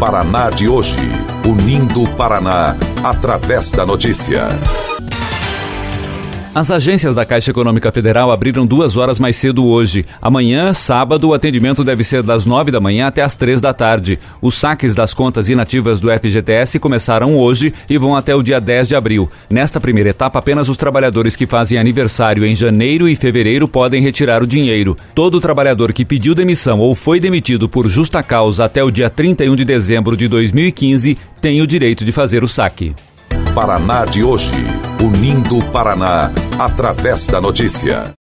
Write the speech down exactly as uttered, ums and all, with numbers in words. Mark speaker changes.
Speaker 1: Paraná de hoje, unindo o Paraná através da notícia.
Speaker 2: As agências da Caixa Econômica Federal abriram duas horas mais cedo hoje. Amanhã, sábado, o atendimento deve ser das nove da manhã até as três da tarde. Os saques das contas inativas do F G T S começaram hoje e vão até o dia dez de abril. Nesta primeira etapa, apenas os trabalhadores que fazem aniversário em janeiro e fevereiro podem retirar o dinheiro. Todo trabalhador que pediu demissão ou foi demitido por justa causa até o dia trinta e um de dezembro de dois mil e quinze tem o direito de fazer o saque.
Speaker 1: Paraná de hoje, unindo o Paraná através da notícia.